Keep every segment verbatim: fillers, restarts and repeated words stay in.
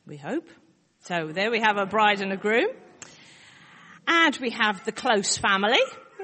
we hope. So there we have a bride and a groom. And we have the close family.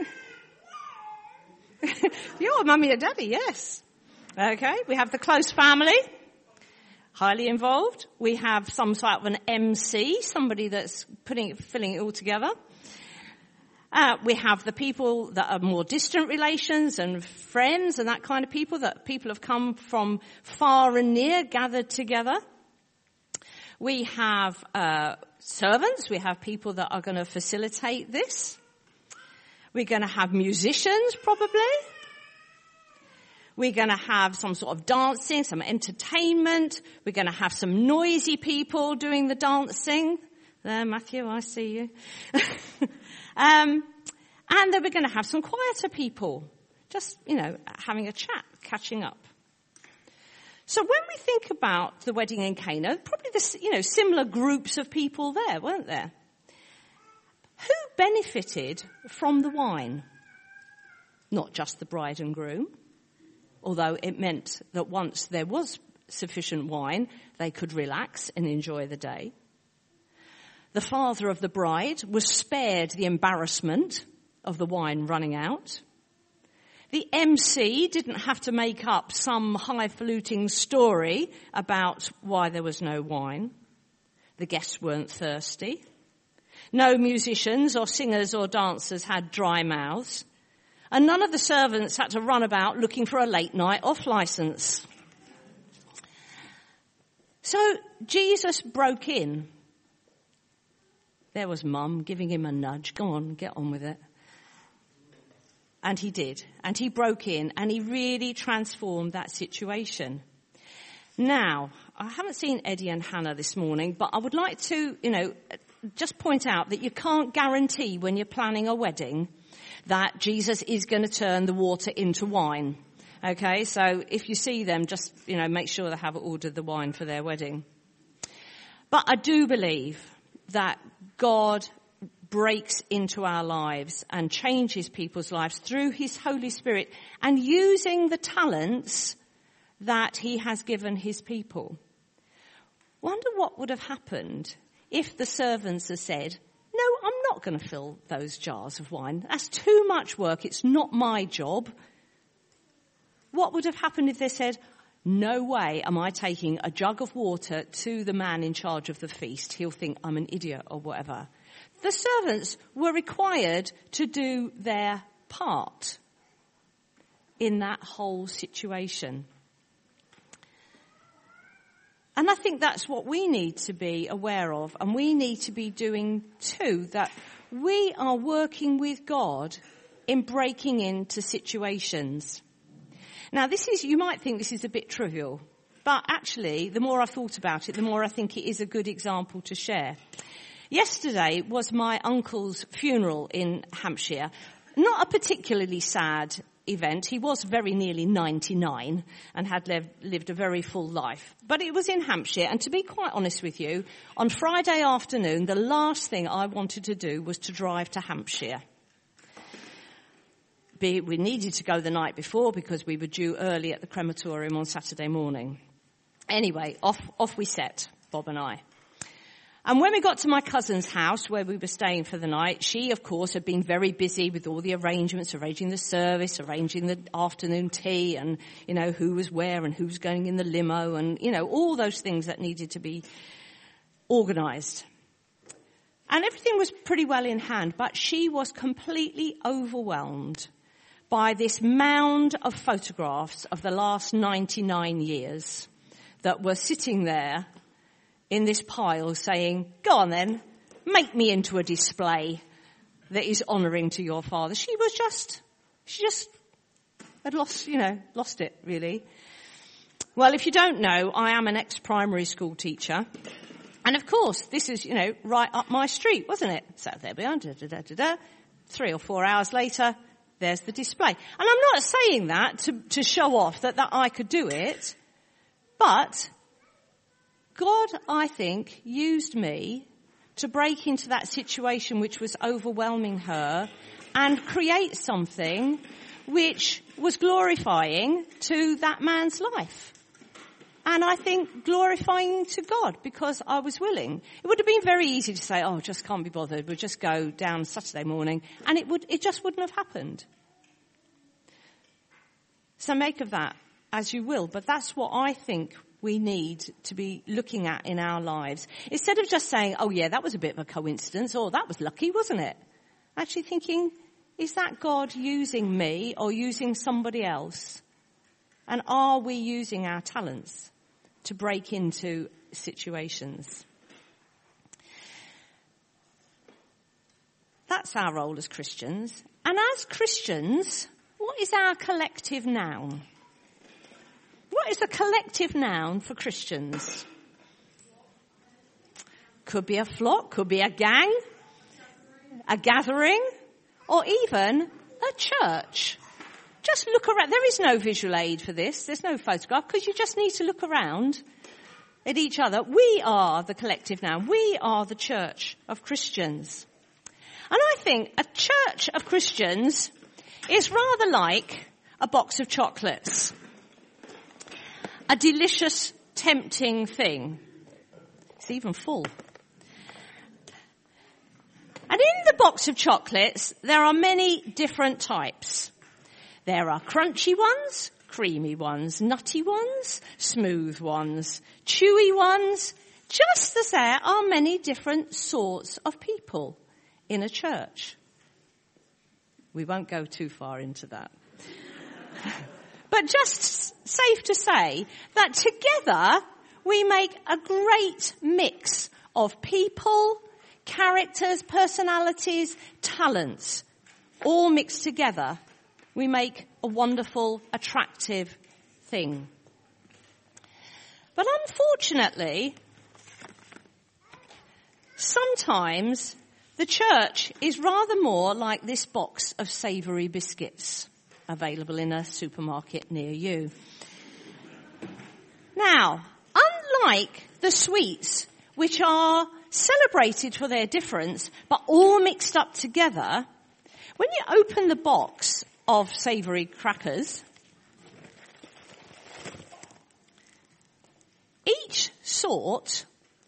Your mummy and daddy, yes. Okay, we have the close family, highly involved. We have some sort of an M C, somebody that's putting, filling it all together. Uh, we have the people that are more distant relations and friends and that kind of people, that people have come from far and near, gathered together. We have uh, servants. We have people that are going to facilitate this. We're going to have musicians, probably. We're going to have some sort of dancing, some entertainment. We're going to have some noisy people doing the dancing. There, Matthew, I see you. um, and then we're going to have some quieter people, just, you know, having a chat, catching up. So when we think about the wedding in Cana, probably the, you know, similar groups of people there, weren't there? Who benefited from the wine? Not just the bride and groom, although it meant that once there was sufficient wine, they could relax and enjoy the day. The father of the bride was spared the embarrassment of the wine running out. The M C didn't have to make up some highfalutin story about why there was no wine. The guests weren't thirsty. No musicians or singers or dancers had dry mouths. And none of the servants had to run about looking for a late night off license. So Jesus broke in. There was Mum giving him a nudge. Go on, get on with it. And he did. And he broke in and he really transformed that situation. Now, I haven't seen Eddie and Hannah this morning, but I would like to, you know, just point out that you can't guarantee when you're planning a wedding that Jesus is going to turn the water into wine. Okay, so if you see them, just, you know, make sure they have ordered the wine for their wedding. But I do believe that God breaks into our lives and changes people's lives through his Holy Spirit and using the talents that he has given his people. Wonder what would have happened if the servants had said, no, I'm not going to fill those jars of wine. That's too much work. It's not my job. What would have happened if they said, no way am I taking a jug of water to the man in charge of the feast. He'll think I'm an idiot or whatever. The servants were required to do their part in that whole situation. And I think that's what we need to be aware of, and we need to be doing too, that we are working with God in breaking into situations. Now this is, you might think this is a bit trivial, but actually the more I've thought about it, the more I think it is a good example to share. Yesterday was my uncle's funeral in Hampshire. Not a particularly sad event. He was very nearly ninety-nine and had lived, lived a very full life. But it was in Hampshire, and to be quite honest with you, on Friday afternoon, the last thing I wanted to do was to drive to Hampshire. Be, we needed to go the night before because we were due early at the crematorium on Saturday morning. Anyway, off, off we set, Bob and I. And when we got to my cousin's house where we were staying for the night, she, of course, had been very busy with all the arrangements, arranging the service, arranging the afternoon tea and, you know, who was where and who was going in the limo and, you know, all those things that needed to be organised. And everything was pretty well in hand, but she was completely overwhelmed by this mound of photographs of the last ninety-nine years that were sitting there in this pile saying, go on then, make me into a display that is honouring to your father. She was just, she just had lost, you know, lost it really. Well, if you don't know, I am an ex-primary school teacher. And of course, this is, you know, right up my street, wasn't it? So there we are, da, da, da, da, da. Three or four hours later, there's the display. And I'm not saying that to, to show off that, that I could do it, but God, I think, used me to break into that situation which was overwhelming her and create something which was glorifying to that man's life. And I think glorifying to God because I was willing. It would have been very easy to say, oh, just can't be bothered. We'll just go down Saturday morning. And it would, it just wouldn't have happened. So make of that as you will. But that's what I think we need to be looking at in our lives. Instead of just saying, oh yeah, that was a bit of a coincidence, or that was lucky, wasn't it? Actually thinking, is that God using me or using somebody else? And are we using our talents to break into situations? That's our role as Christians. And as Christians, what is our collective noun? What is the collective noun for Christians? Could be a flock, could be a gang, a gathering, or even a church. Just look around. There is no visual aid for this. There's no photograph because you just need to look around at each other. We are the collective noun. We are the church of Christians. And I think a church of Christians is rather like a box of chocolates. A delicious, tempting thing. It's even full. And in the box of chocolates, there are many different types. There are crunchy ones, creamy ones, nutty ones, smooth ones, chewy ones, just as there are many different sorts of people in a church. We won't go too far into that. But just safe to say that together we make a great mix of people, characters, personalities, talents, all mixed together. We make a wonderful, attractive thing. But unfortunately, sometimes the church is rather more like this box of savoury biscuits available in a supermarket near you. Now, unlike the sweets, which are celebrated for their difference, but all mixed up together, when you open the box of savoury crackers, each sort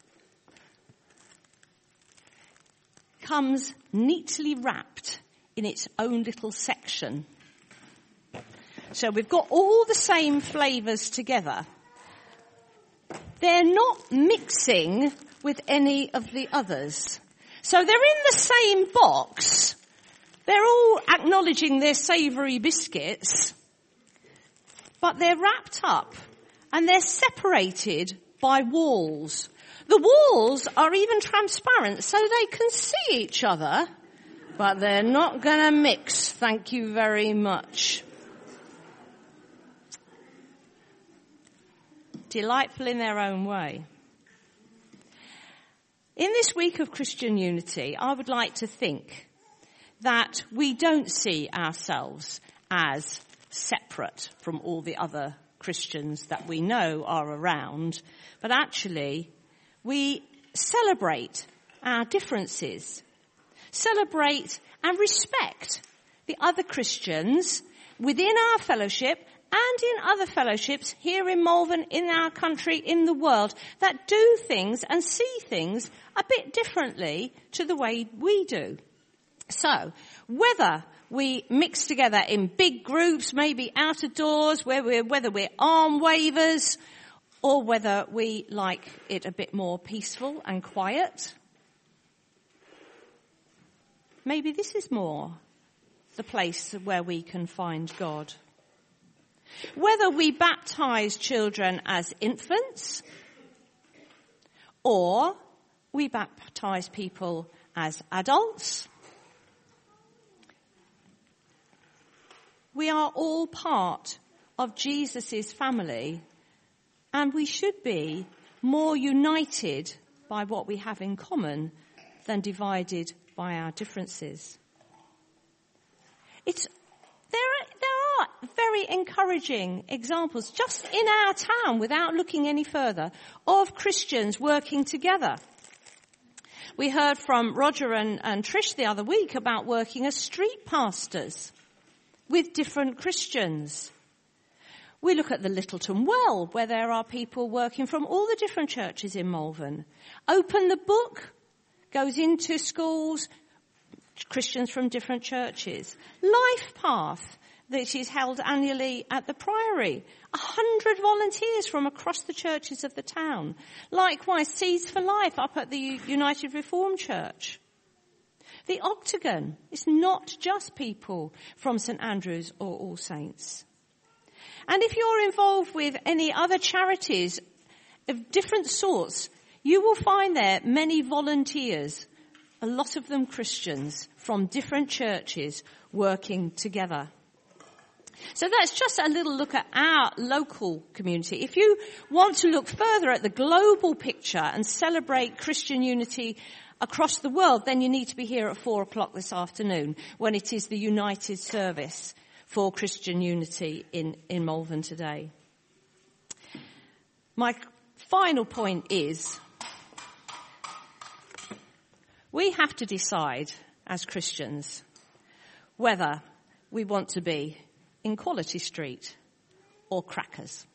comes neatly wrapped in its own little section. So we've got all the same flavours together. They're not mixing with any of the others. So they're in the same box. They're all acknowledging their savoury biscuits, but they're wrapped up and they're separated by walls. The walls are even transparent so they can see each other, but they're not going to mix. Thank you very much. Delightful in their own way. In this week of Christian unity, I would like to think that we don't see ourselves as separate from all the other Christians that we know are around, but actually we celebrate our differences, celebrate and respect the other Christians within our fellowship and in other fellowships here in Malvern, in our country, in the world, that do things and see things a bit differently to the way we do. So, whether we mix together in big groups, maybe out of doors, where we're, whether we're arm wavers, or whether we like it a bit more peaceful and quiet, maybe this is more the place where we can find God. Whether we baptize children as infants, or we baptize people as adults, we are all part of Jesus' family, and we should be more united by what we have in common than divided by our differences. It's, there are, there are very encouraging examples just in our town, without looking any further, of Christians working together. We heard from Roger and, and Trish the other week about working as street pastors with different Christians. We look at the Littleton Well, where there are people working from all the different churches in Malvern. Open the Book goes into schools, Christians from different churches. Life Path, that is held annually at the Priory. A hundred volunteers from across the churches of the town. Likewise, Seeds for Life up at the United Reformed Church. The Octagon is not just people from St Andrews or All Saints. And if you're involved with any other charities of different sorts, you will find there many volunteers, a lot of them Christians, from different churches working together. So that's just a little look at our local community. If you want to look further at the global picture and celebrate Christian unity across the world, then you need to be here at four o'clock this afternoon when it is the United Service for Christian unity in, in Malvern today. My final point is we have to decide as Christians whether we want to be in Quality Street or Crackers.